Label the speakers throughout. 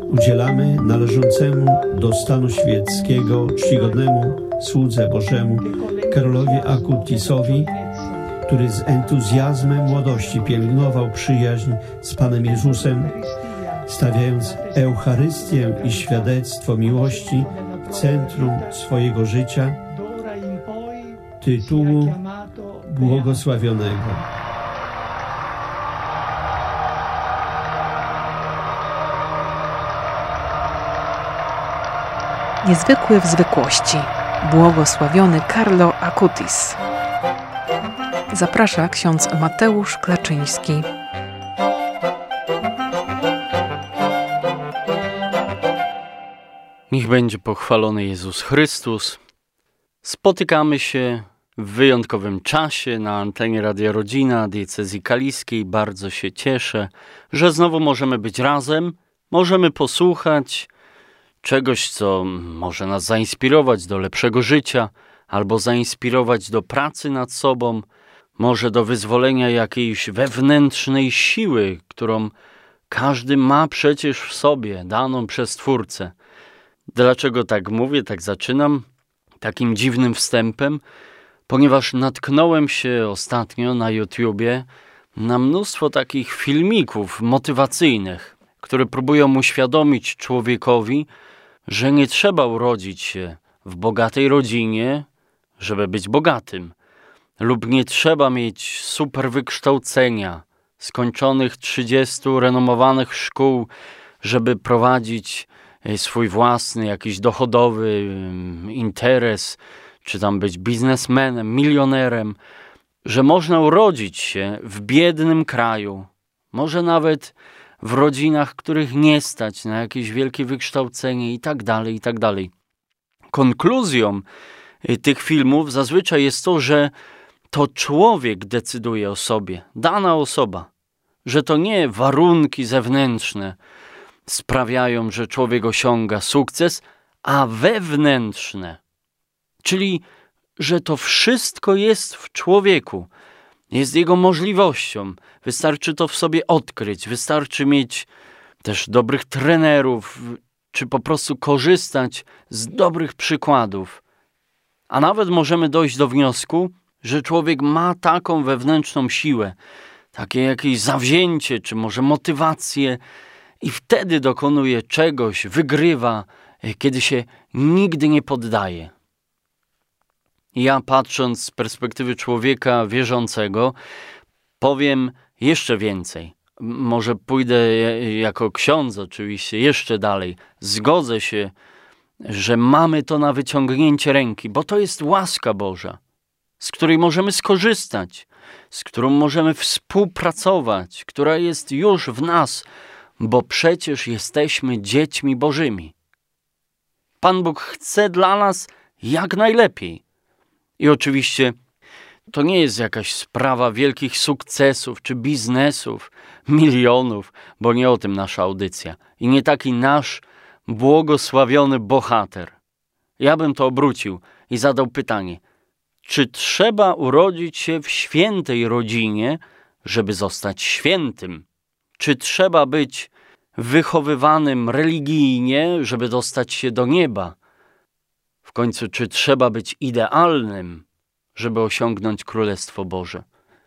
Speaker 1: udzielamy należącemu do stanu świeckiego czcigodnemu słudze Bożemu Karolowi Akutisowi, który z entuzjazmem młodości pielęgnował przyjaźń z Panem Jezusem, stawiając Eucharystię i świadectwo miłości w centrum swojego życia, tytułu błogosławionego.
Speaker 2: Niezwykły w zwykłości. Błogosławiony Carlo Acutis. Zaprasza ksiądz Mateusz Klaczyński.
Speaker 3: Niech będzie pochwalony Jezus Chrystus. Spotykamy się w wyjątkowym czasie na antenie Radia Rodzina Diecezji Kaliskiej. Bardzo się cieszę, że znowu możemy być razem, możemy posłuchać czegoś, co może nas zainspirować do lepszego życia, albo zainspirować do pracy nad sobą, może do wyzwolenia jakiejś wewnętrznej siły, którą każdy ma przecież w sobie, daną przez Twórcę. Dlaczego tak mówię, tak zaczynam takim dziwnym wstępem? Ponieważ natknąłem się ostatnio na YouTubie na mnóstwo takich filmików motywacyjnych, które próbują uświadomić człowiekowi, że nie trzeba urodzić się w bogatej rodzinie, żeby być bogatym. Lub nie trzeba mieć super wykształcenia, skończonych 30 renomowanych szkół, żeby prowadzić swój własny, jakiś dochodowy interes, czy tam być biznesmenem, milionerem, że można urodzić się w biednym kraju, może nawet w rodzinach, których nie stać na jakieś wielkie wykształcenie i tak dalej, i tak dalej. Konkluzją tych filmów zazwyczaj jest to, że to człowiek decyduje o sobie, dana osoba, że to nie warunki zewnętrzne sprawiają, że człowiek osiąga sukces, a wewnętrzne. Czyli, że to wszystko jest w człowieku, jest jego możliwością. Wystarczy to w sobie odkryć, wystarczy mieć też dobrych trenerów, czy po prostu korzystać z dobrych przykładów. A nawet możemy dojść do wniosku, że człowiek ma taką wewnętrzną siłę, takie jakieś zawzięcie, czy może motywację i wtedy dokonuje czegoś, wygrywa, kiedy się nigdy nie poddaje. Ja, patrząc z perspektywy człowieka wierzącego, powiem jeszcze więcej. Może pójdę jako ksiądz oczywiście jeszcze dalej. Zgodzę się, że mamy to na wyciągnięcie ręki, bo to jest łaska Boża, z której możemy skorzystać, z którą możemy współpracować, która jest już w nas, bo przecież jesteśmy dziećmi Bożymi. Pan Bóg chce dla nas jak najlepiej. I oczywiście to nie jest jakaś sprawa wielkich sukcesów czy biznesów, milionów, bo nie o tym nasza audycja. I nie taki nasz błogosławiony bohater. Ja bym to obrócił i zadał pytanie, czy trzeba urodzić się w świętej rodzinie, żeby zostać świętym? Czy trzeba być wychowywanym religijnie, żeby dostać się do nieba? W końcu, czy trzeba być idealnym, żeby osiągnąć Królestwo Boże?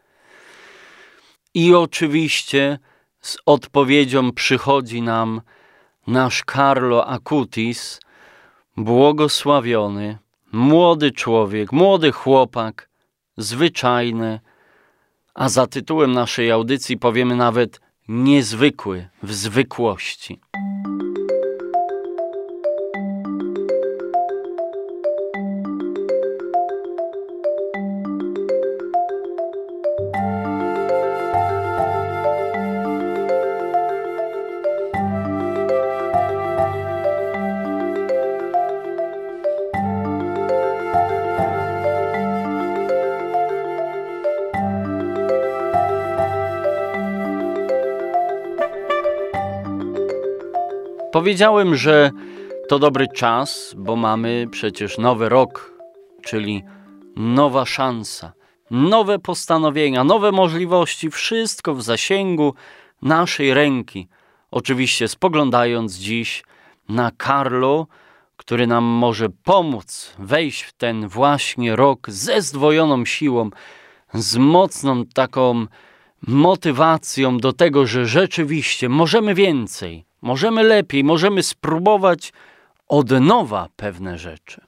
Speaker 3: I oczywiście z odpowiedzią przychodzi nam nasz Carlo Acutis, błogosławiony, młody człowiek, młody chłopak, zwyczajny, a za tytułem naszej audycji powiemy nawet niezwykły w zwykłości. Powiedziałem, że to dobry czas, bo mamy przecież nowy rok, czyli nowa szansa, nowe postanowienia, nowe możliwości, wszystko w zasięgu naszej ręki. Oczywiście spoglądając dziś na Carlo, który nam może pomóc wejść w ten właśnie rok ze zdwojoną siłą, z mocną taką motywacją do tego, że rzeczywiście możemy więcej, możemy lepiej, możemy spróbować od nowa pewne rzeczy.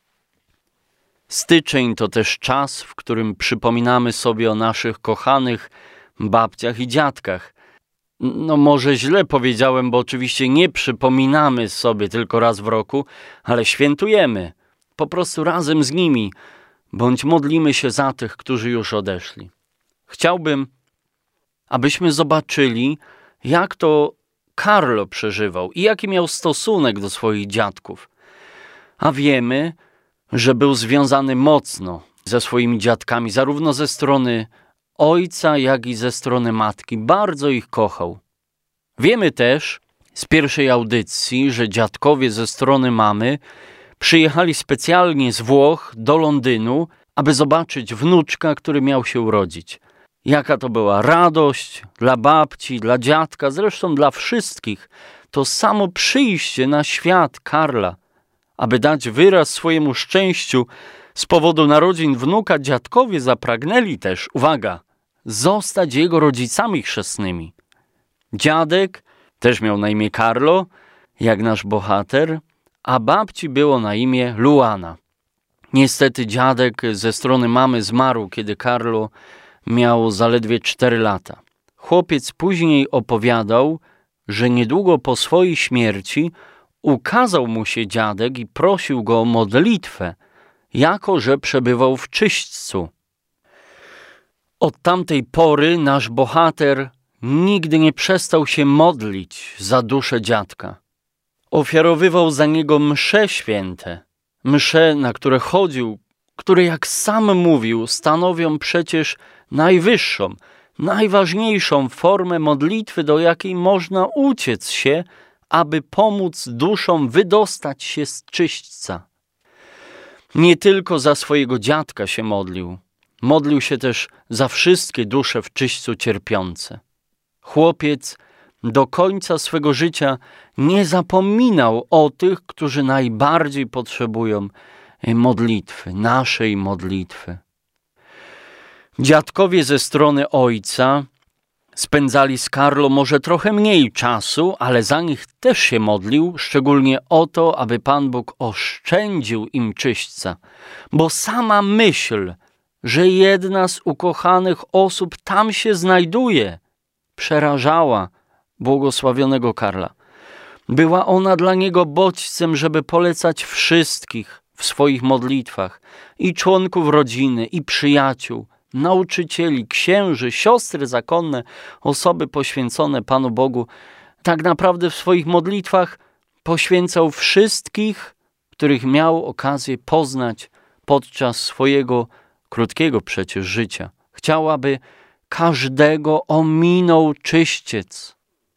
Speaker 3: Styczeń to też czas, w którym przypominamy sobie o naszych kochanych babciach i dziadkach. No może źle powiedziałem, bo oczywiście nie przypominamy sobie tylko raz w roku, ale świętujemy po prostu razem z nimi, bądź modlimy się za tych, którzy już odeszli. Chciałbym, abyśmy zobaczyli, jak to Carlo przeżywał i jaki miał stosunek do swoich dziadków. A wiemy, że był związany mocno ze swoimi dziadkami, zarówno ze strony ojca, jak i ze strony matki. Bardzo ich kochał. Wiemy też z pierwszej audycji, że dziadkowie ze strony mamy przyjechali specjalnie z Włoch do Londynu, aby zobaczyć wnuczka, który miał się urodzić. Jaka to była radość dla babci, dla dziadka, zresztą dla wszystkich. To samo przyjście na świat Karla, aby dać wyraz swojemu szczęściu z powodu narodzin wnuka, dziadkowie zapragnęli też, uwaga, zostać jego rodzicami chrzestnymi. Dziadek też miał na imię Carlo, jak nasz bohater, a babci było na imię Luana. Niestety dziadek ze strony mamy zmarł, kiedy Carlo miał zaledwie 4 lata. Chłopiec później opowiadał, że niedługo po swojej śmierci ukazał mu się dziadek i prosił go o modlitwę, jako że przebywał w czyśćcu. Od tamtej pory nasz bohater nigdy nie przestał się modlić za duszę dziadka. Ofiarowywał za niego msze święte, msze, na które chodził, które, jak sam mówił, stanowią przecież najwyższą, najważniejszą formę modlitwy, do jakiej można uciec się, aby pomóc duszom wydostać się z czyśćca. Nie tylko za swojego dziadka się modlił. Modlił się też za wszystkie dusze w czyśćcu cierpiące. Chłopiec do końca swego życia nie zapominał o tych, którzy najbardziej potrzebują modlitwy, naszej modlitwy. Dziadkowie ze strony ojca spędzali z Carlo może trochę mniej czasu, ale za nich też się modlił, szczególnie o to, aby Pan Bóg oszczędził im czyśćca, bo sama myśl, że jedna z ukochanych osób tam się znajduje, przerażała błogosławionego Karla. Była ona dla niego bodźcem, żeby polecać wszystkich w swoich modlitwach, i członków rodziny, i przyjaciół, nauczycieli, księży, siostry zakonne, osoby poświęcone Panu Bogu. Tak naprawdę w swoich modlitwach poświęcał wszystkich, których miał okazję poznać podczas swojego krótkiego przecież życia. Chciał, aby każdego ominął czyściec.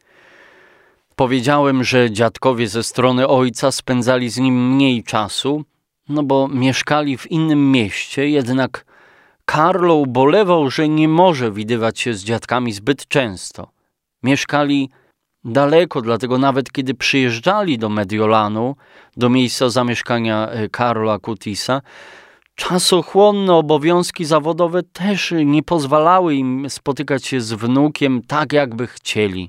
Speaker 3: Powiedziałem, że dziadkowie ze strony ojca spędzali z nim mniej czasu, bo mieszkali w innym mieście, jednak Carlo ubolewał, że nie może widywać się z dziadkami zbyt często. Mieszkali daleko, dlatego nawet kiedy przyjeżdżali do Mediolanu, do miejsca zamieszkania Carlo Acutisa, czasochłonne obowiązki zawodowe też nie pozwalały im spotykać się z wnukiem tak, jakby chcieli.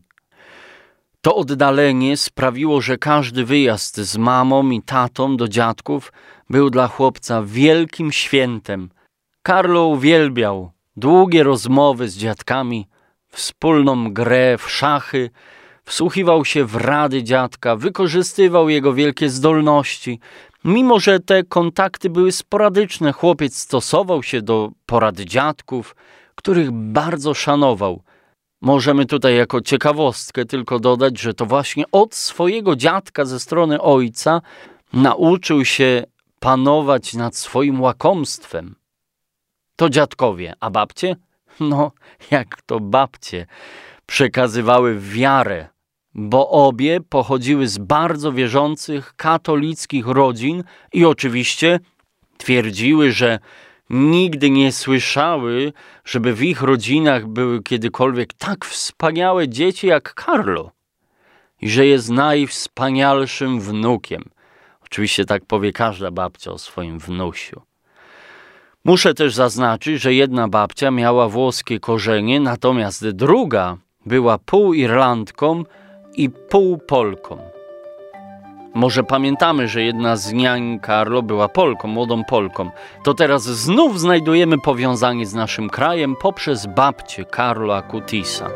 Speaker 3: To oddalenie sprawiło, że każdy wyjazd z mamą i tatą do dziadków był dla chłopca wielkim świętem. Carlo uwielbiał długie rozmowy z dziadkami, wspólną grę w szachy, wsłuchiwał się w rady dziadka, wykorzystywał jego wielkie zdolności. Mimo że te kontakty były sporadyczne, chłopiec stosował się do porad dziadków, których bardzo szanował. Możemy tutaj jako ciekawostkę tylko dodać, że to właśnie od swojego dziadka ze strony ojca nauczył się panować nad swoim łakomstwem. To dziadkowie, a babcie? No, jak to babcie przekazywały wiarę, bo obie pochodziły z bardzo wierzących, katolickich rodzin i oczywiście twierdziły, że nigdy nie słyszały, żeby w ich rodzinach były kiedykolwiek tak wspaniałe dzieci jak Carlo. i że jest najwspanialszym wnukiem. Oczywiście tak powie każda babcia o swoim wnusiu. Muszę też zaznaczyć, że jedna babcia miała włoskie korzenie, natomiast druga była pół Irlandką i pół Polką. Może pamiętamy, że jedna z niań Carlo była Polką, młodą Polką. To teraz znów znajdujemy powiązanie z naszym krajem poprzez babcię Carlo Acutisa.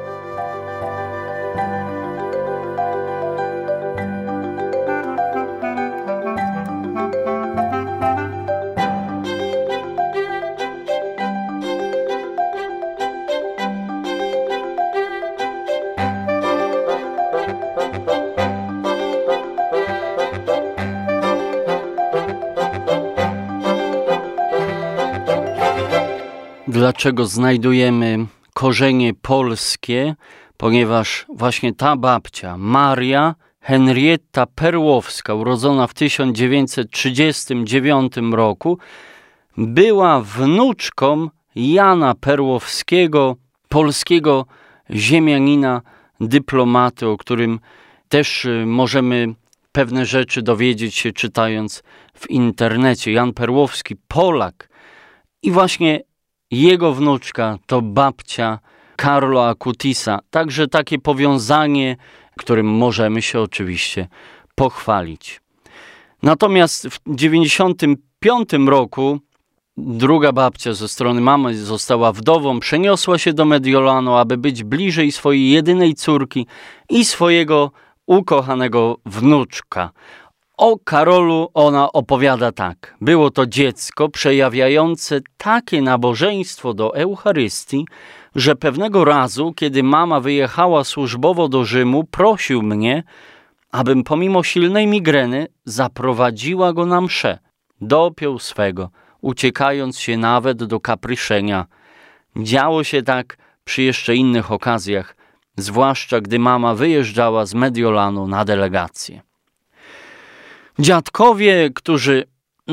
Speaker 3: Dlaczego znajdujemy korzenie polskie? Ponieważ właśnie ta babcia, Maria Henrietta Perłowska, urodzona w 1939 roku, była wnuczką Jana Perłowskiego, polskiego ziemianina, dyplomaty, o którym też możemy pewne rzeczy dowiedzieć się czytając w internecie. Jan Perłowski, Polak. I właśnie jego wnuczka to babcia Carlo Acutisa. Także takie powiązanie, którym możemy się oczywiście pochwalić. Natomiast w 1995 roku druga babcia ze strony mamy została wdową, przeniosła się do Mediolanu, aby być bliżej swojej jedynej córki i swojego ukochanego wnuczka. O Karolu ona opowiada tak. Było to dziecko przejawiające takie nabożeństwo do Eucharystii, że pewnego razu, kiedy mama wyjechała służbowo do Rzymu, prosił mnie, abym pomimo silnej migreny zaprowadziła go na mszę. Dopiął swego, uciekając się nawet do kapryszenia. Działo się tak przy jeszcze innych okazjach, zwłaszcza gdy mama wyjeżdżała z Mediolanu na delegację. Dziadkowie, którzy,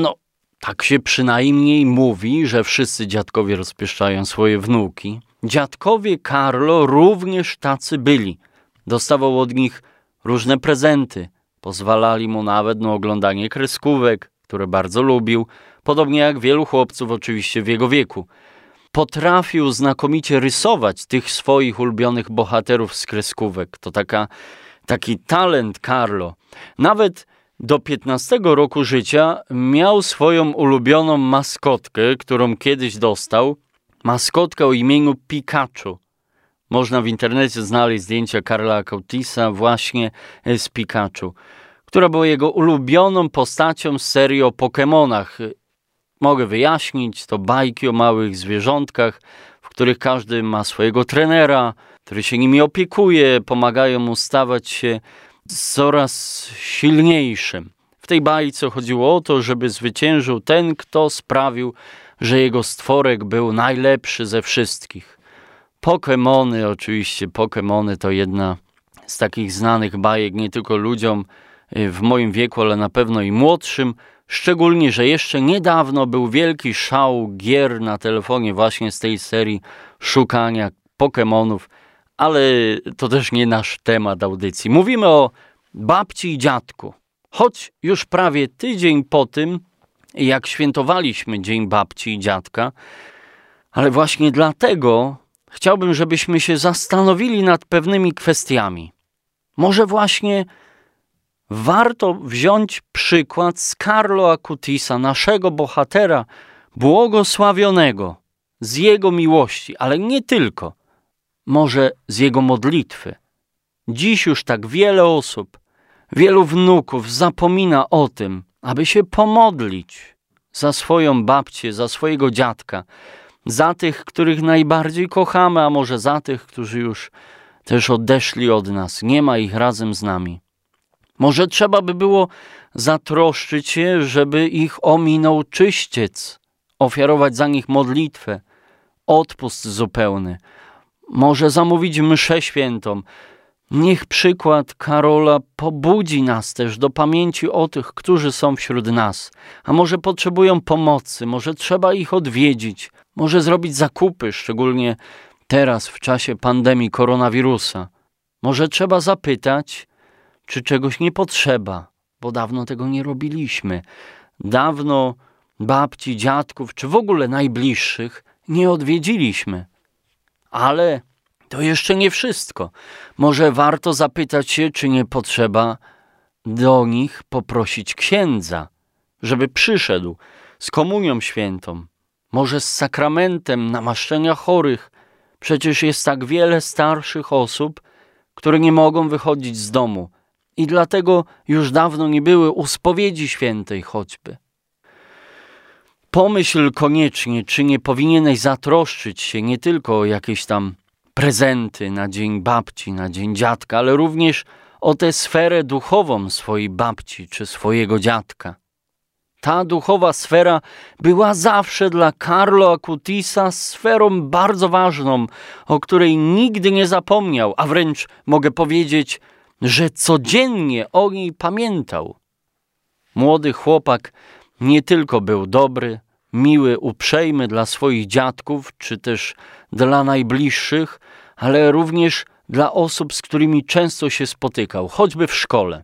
Speaker 3: tak się przynajmniej mówi, że wszyscy dziadkowie rozpieszczają swoje wnuki. Dziadkowie Carlo również tacy byli. Dostawał od nich różne prezenty. Pozwalali mu nawet na oglądanie kreskówek, które bardzo lubił, podobnie jak wielu chłopców oczywiście w jego wieku. Potrafił znakomicie rysować tych swoich ulubionych bohaterów z kreskówek. To taki talent Carlo. Nawet do 15 roku życia miał swoją ulubioną maskotkę, którą kiedyś dostał. Maskotkę o imieniu Pikachu. Można w internecie znaleźć zdjęcia Carla Acutisa właśnie z Pikachu, która była jego ulubioną postacią z serii o Pokemonach. Mogę wyjaśnić, to bajki o małych zwierzątkach, w których każdy ma swojego trenera, który się nimi opiekuje, pomagają mu stawać się coraz silniejszym. W tej bajce chodziło o to, żeby zwyciężył ten, kto sprawił, że jego stworek był najlepszy ze wszystkich. Pokemony, oczywiście, Pokemony to jedna z takich znanych bajek nie tylko ludziom w moim wieku, ale na pewno i młodszym. Szczególnie, że jeszcze niedawno był wielki szał gier na telefonie właśnie z tej serii szukania Pokemonów, ale to też nie nasz temat audycji. Mówimy o babci i dziadku. Choć już prawie tydzień po tym, jak świętowaliśmy Dzień Babci i Dziadka, ale właśnie dlatego chciałbym, żebyśmy się zastanowili nad pewnymi kwestiami. Może właśnie warto wziąć przykład z Carlo Acutisa, naszego bohatera błogosławionego, z jego miłości, ale nie tylko. Może z jego modlitwy. Dziś już tak wiele osób, wielu wnuków zapomina o tym, aby się pomodlić za swoją babcię, za swojego dziadka, za tych, których najbardziej kochamy, a może za tych, którzy już też odeszli od nas. Nie ma ich razem z nami. Może trzeba by było zatroszczyć się, żeby ich ominął czyściec, ofiarować za nich modlitwę, odpust zupełny. Może zamówić mszę świętą. Niech przykład Karola pobudzi nas też do pamięci o tych, którzy są wśród nas. A może potrzebują pomocy, może trzeba ich odwiedzić, może zrobić zakupy, szczególnie teraz w czasie pandemii koronawirusa. Może trzeba zapytać, czy czegoś nie potrzeba, bo dawno tego nie robiliśmy. Dawno babci, dziadków, czy w ogóle najbliższych nie odwiedziliśmy. Ale to jeszcze nie wszystko. Może warto zapytać się, czy nie potrzeba do nich poprosić księdza, żeby przyszedł z komunią świętą, może z sakramentem namaszczenia chorych. Przecież jest tak wiele starszych osób, które nie mogą wychodzić z domu i dlatego już dawno nie były u spowiedzi świętej choćby. Pomyśl koniecznie, czy nie powinieneś zatroszczyć się nie tylko o jakieś tam prezenty na dzień babci, na dzień dziadka, ale również o tę sferę duchową swojej babci czy swojego dziadka. Ta duchowa sfera była zawsze dla Carlo Acutisa sferą bardzo ważną, o której nigdy nie zapomniał, a wręcz mogę powiedzieć, że codziennie o niej pamiętał. Młody chłopak nie tylko był dobry, miły, uprzejmy dla swoich dziadków, czy też dla najbliższych, ale również dla osób, z którymi często się spotykał, choćby w szkole.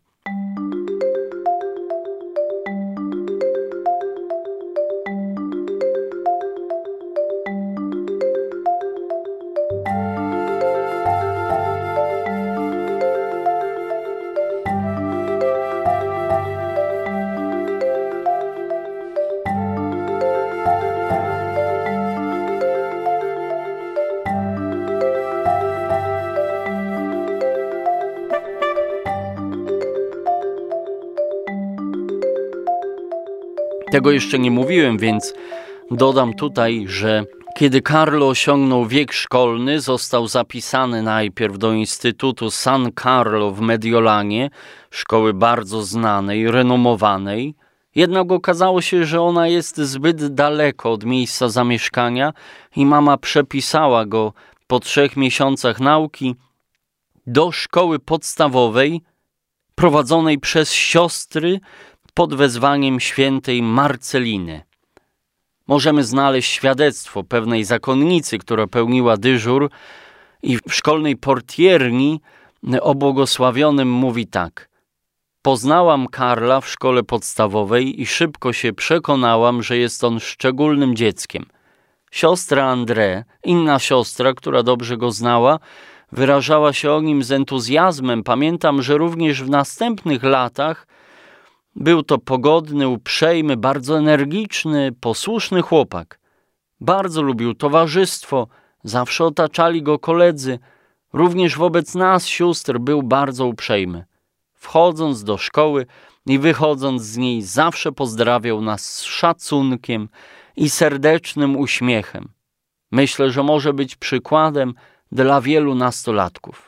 Speaker 3: Tego jeszcze nie mówiłem, więc dodam tutaj, że kiedy Carlo osiągnął wiek szkolny, został zapisany najpierw do Instytutu San Carlo w Mediolanie, szkoły bardzo znanej, renomowanej. Jednak okazało się, że ona jest zbyt daleko od miejsca zamieszkania i mama przepisała go po 3 miesiącach nauki do szkoły podstawowej prowadzonej przez siostry pod wezwaniem świętej Marceliny. Możemy znaleźć świadectwo pewnej zakonnicy, która pełniła dyżur i w szkolnej portierni o błogosławionym mówi tak: poznałam Karla w szkole podstawowej i szybko się przekonałam, że jest on szczególnym dzieckiem. Siostra André, inna siostra, która dobrze go znała, wyrażała się o nim z entuzjazmem. Pamiętam, że również w następnych latach był to pogodny, uprzejmy, bardzo energiczny, posłuszny chłopak. Bardzo lubił towarzystwo, zawsze otaczali go koledzy. Również wobec nas, sióstr, był bardzo uprzejmy. Wchodząc do szkoły i wychodząc z niej, zawsze pozdrawiał nas z szacunkiem i serdecznym uśmiechem. Myślę, że może być przykładem dla wielu nastolatków.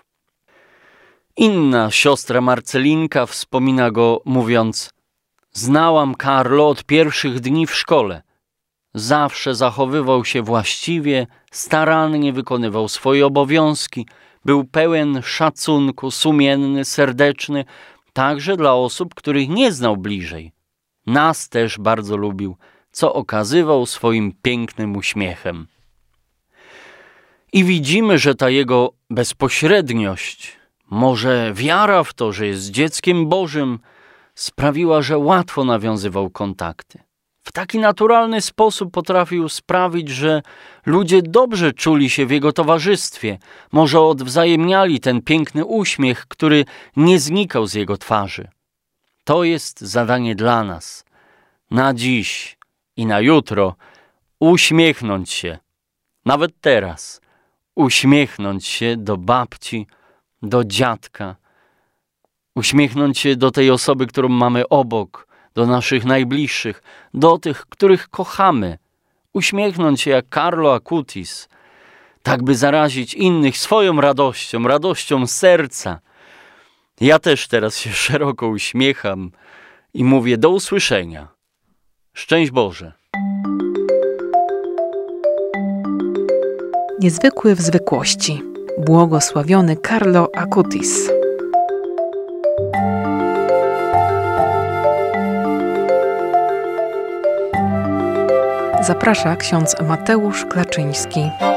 Speaker 3: Inna siostra Marcelinka wspomina go mówiąc: znałam Carlo od pierwszych dni w szkole. Zawsze zachowywał się właściwie, starannie wykonywał swoje obowiązki, był pełen szacunku, sumienny, serdeczny, także dla osób, których nie znał bliżej. Nas też bardzo lubił, co okazywał swoim pięknym uśmiechem. I widzimy, że ta jego bezpośredniość, może wiara w to, że jest dzieckiem Bożym, sprawiła, że łatwo nawiązywał kontakty. W taki naturalny sposób potrafił sprawić, że ludzie dobrze czuli się w jego towarzystwie, może odwzajemniali ten piękny uśmiech, który nie znikał z jego twarzy. To jest zadanie dla nas, na dziś i na jutro, uśmiechnąć się, nawet teraz, uśmiechnąć się do babci, do dziadka, uśmiechnąć się do tej osoby, którą mamy obok, do naszych najbliższych, do tych, których kochamy. Uśmiechnąć się jak Carlo Acutis, tak by zarazić innych swoją radością, radością serca. Ja też teraz się szeroko uśmiecham i mówię do usłyszenia. Szczęść Boże.
Speaker 2: Niezwykły w zwykłości. Błogosławiony Carlo Acutis. Zaprasza ksiądz Mateusz Klaczyński.